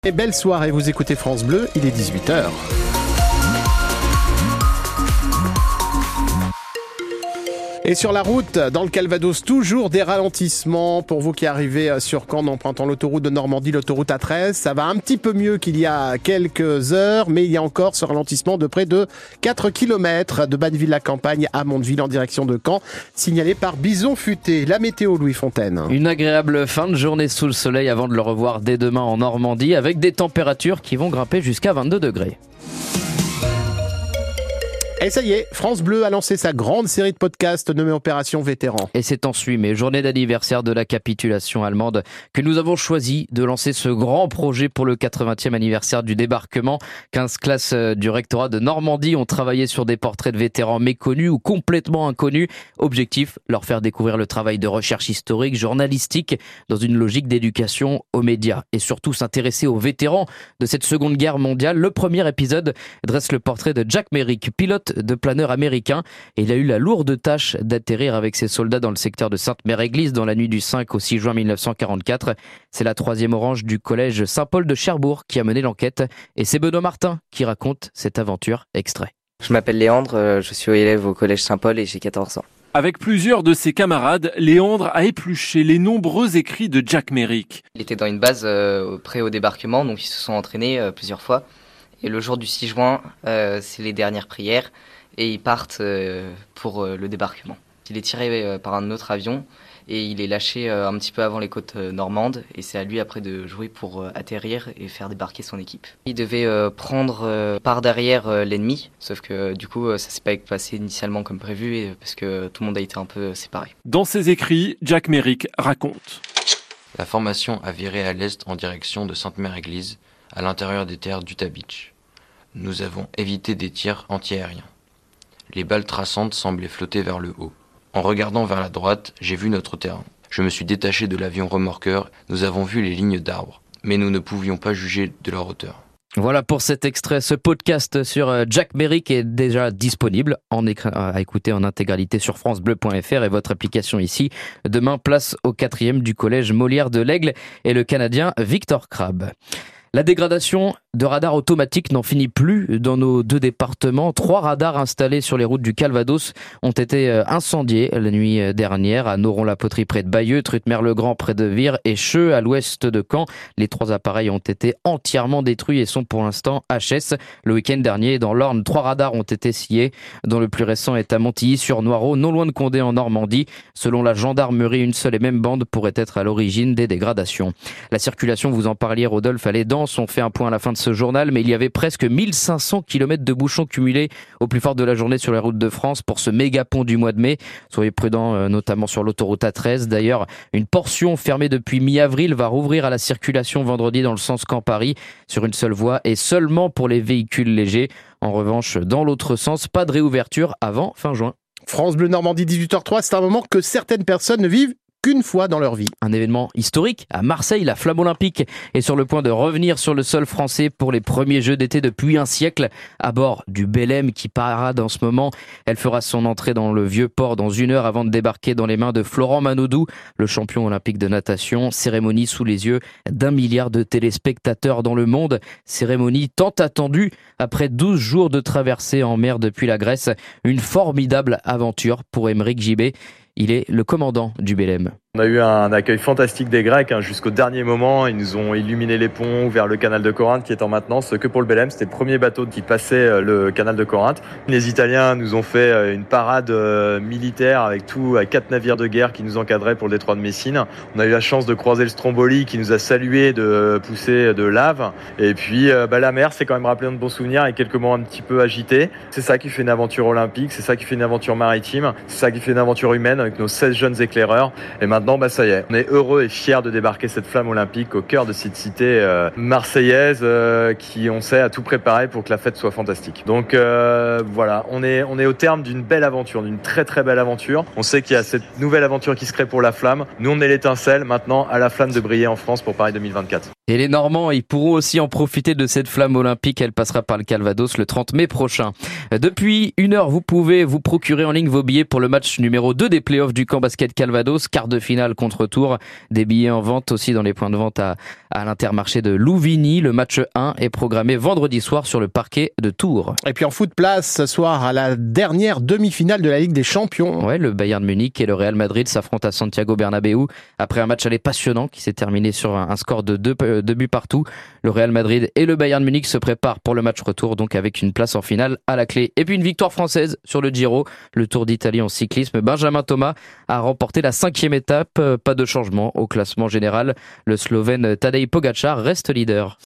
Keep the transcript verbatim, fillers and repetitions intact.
Et belle soirée, vous écoutez France Bleu, il est dix-huit heures. Et sur la route, dans le Calvados, toujours des ralentissements pour vous qui arrivez sur Caen en empruntant l'autoroute de Normandie, l'autoroute A treize. Ça va un petit peu mieux qu'il y a quelques heures, mais il y a encore ce ralentissement de près de quatre kilomètres de Banneville-la-Campagne à Mondeville en direction de Caen, signalé par Bison Futé. La météo, Louis Fontaine. Une agréable fin de journée sous le soleil avant de le revoir dès demain en Normandie avec des températures qui vont grimper jusqu'à vingt-deux degrés. Et ça y est, France Bleu a lancé sa grande série de podcasts nommée Opération Vétéran. Et c'est en mai, journée d'anniversaire de la capitulation allemande, que nous avons choisi de lancer ce grand projet pour le quatre-vingtième anniversaire du débarquement. quinze classes du rectorat de Normandie ont travaillé sur des portraits de vétérans méconnus ou complètement inconnus. Objectif, leur faire découvrir le travail de recherche historique, journalistique, dans une logique d'éducation aux médias. Et surtout s'intéresser aux vétérans de cette seconde guerre mondiale. Le premier épisode dresse le portrait de Jack Merrick, pilote de planeur américain, et il a eu la lourde tâche d'atterrir avec ses soldats dans le secteur de Sainte-Mère-Église dans la nuit du cinq au six juin mille neuf cent quarante-quatre. C'est la troisième orange du collège Saint-Paul de Cherbourg qui a mené l'enquête, et c'est Benoît Martin qui raconte cette aventure. Extrait. Je m'appelle Léandre, je suis élève au collège Saint-Paul et j'ai quatorze ans. Avec plusieurs de ses camarades, Léandre a épluché les nombreux écrits de Jack Merrick. Il était dans une base euh, près au débarquement, donc ils se sont entraînés euh, plusieurs fois. Et le jour du six juin, euh, c'est les dernières prières et ils partent euh, pour euh, le débarquement. Il est tiré euh, par un autre avion et il est lâché euh, un petit peu avant les côtes euh, normandes et c'est à lui après de jouer pour euh, atterrir et faire débarquer son équipe. Il devait euh, prendre euh, par derrière euh, l'ennemi, sauf que euh, du coup euh, ça s'est pas passé initialement comme prévu et, parce que tout le monde a été un peu séparé. Dans ses écrits, Jack Merrick raconte. La formation a viré à l'est en direction de Sainte-Mère-Église, à l'intérieur des terres d'Utah Beach. Nous avons évité des tirs antiaériens. Les balles traçantes semblaient flotter vers le haut. En regardant vers la droite, j'ai vu notre terrain. Je me suis détaché de l'avion remorqueur. Nous avons vu les lignes d'arbres, mais nous ne pouvions pas juger de leur hauteur. Voilà pour cet extrait. Ce podcast sur Jack Merrick est déjà disponible en écran, à écouter en intégralité sur francebleu point fr et votre application ici. Demain, place au quatrième du collège Molière de l'Aigle et le Canadien Victor Crabbe. La dégradation de radars automatiques n'en finit plus dans nos deux départements. Trois radars installés sur les routes du Calvados ont été incendiés la nuit dernière à Noron-la-Poterie près de Bayeux, Trutmer-le-Grand près de Vire et Cheux à l'ouest de Caen. Les trois appareils ont été entièrement détruits et sont pour l'instant H S. Le week-end dernier, dans l'Orne, trois radars ont été sciés, dont le plus récent est à Montilly-sur-Noireau, non loin de Condé en Normandie. Selon la gendarmerie, une seule et même bande pourrait être à l'origine des dégradations. La circulation, vous en parliez Rodolphe, elle est dense. On fait un point à la fin de ce journal, mais il y avait presque mille cinq cents kilomètres de bouchons cumulés au plus fort de la journée sur les routes de France pour ce méga pont du mois de mai. Soyez prudents, euh, notamment sur l'autoroute A treize. D'ailleurs, une portion fermée depuis mi-avril va rouvrir à la circulation vendredi dans le sens Caen-Paris sur une seule voie et seulement pour les véhicules légers. En revanche, dans l'autre sens, pas de réouverture avant fin juin. France Bleu Normandie, dix-huit heures trois, c'est un moment que certaines personnes ne vivent qu'une fois dans leur vie. Un événement historique à Marseille, la flamme olympique est sur le point de revenir sur le sol français pour les premiers Jeux d'été depuis un siècle à bord du Belém qui parade en ce moment. Elle fera son entrée dans le vieux port dans une heure avant de débarquer dans les mains de Florent Manodou, le champion olympique de natation. Cérémonie sous les yeux d'un milliard de téléspectateurs dans le monde. Cérémonie tant attendue après douze jours de traversée en mer depuis la Grèce. Une formidable aventure pour Aymeric Gibet. Il est le commandant du Belém. On a eu un accueil fantastique des Grecs hein, jusqu'au dernier moment. Ils nous ont illuminé les ponts vers le canal de Corinthe qui est en maintenance que pour le Belém. C'était le premier bateau qui passait le canal de Corinthe. Les Italiens nous ont fait une parade militaire avec tout, avec quatre navires de guerre qui nous encadraient pour le détroit de Messine. On a eu la chance de croiser le Stromboli qui nous a salué de pousser de lave. Et puis bah, la mer, c'est quand même rappelé de bons souvenirs avec quelques moments un petit peu agités. C'est ça qui fait une aventure olympique, c'est ça qui fait une aventure maritime, c'est ça qui fait une aventure humaine avec nos seize jeunes éclaireurs. Et maintenant, Maintenant, bah, ça y est, on est heureux et fiers de débarquer cette flamme olympique au cœur de cette cité euh, marseillaise euh, qui, on sait, a tout préparé pour que la fête soit fantastique. Donc euh, voilà, on est, on est au terme d'une belle aventure, d'une très très belle aventure. On sait qu'il y a cette nouvelle aventure qui se crée pour la flamme. Nous, on est l'étincelle. Maintenant, à la flamme de briller en France pour Paris deux mille vingt-quatre. Et les Normands, ils pourront aussi en profiter de cette flamme olympique. Elle passera par le Calvados le trente mai prochain. Depuis une heure, vous pouvez vous procurer en ligne vos billets pour le match numéro deux des playoffs du camp basket Calvados, quart de finale contre Tours. Des billets en vente aussi dans les points de vente à, à l'Intermarché de Louvigny. Le match un est programmé vendredi soir sur le parquet de Tours. Et puis en foot, place ce soir à la dernière demi-finale de la Ligue des Champions. Ouais, le Bayern Munich et le Real Madrid s'affrontent à Santiago Bernabéu après un match aller passionnant qui s'est terminé sur un score de deux deux buts partout. Le Real Madrid et le Bayern Munich se préparent pour le match retour, donc avec une place en finale à la clé. Et puis une victoire française sur le Giro, le Tour d'Italie en cyclisme. Benjamin Thomas a remporté la cinquième étape. Pas de changement au classement général. Le Slovène Tadej Pogačar reste leader.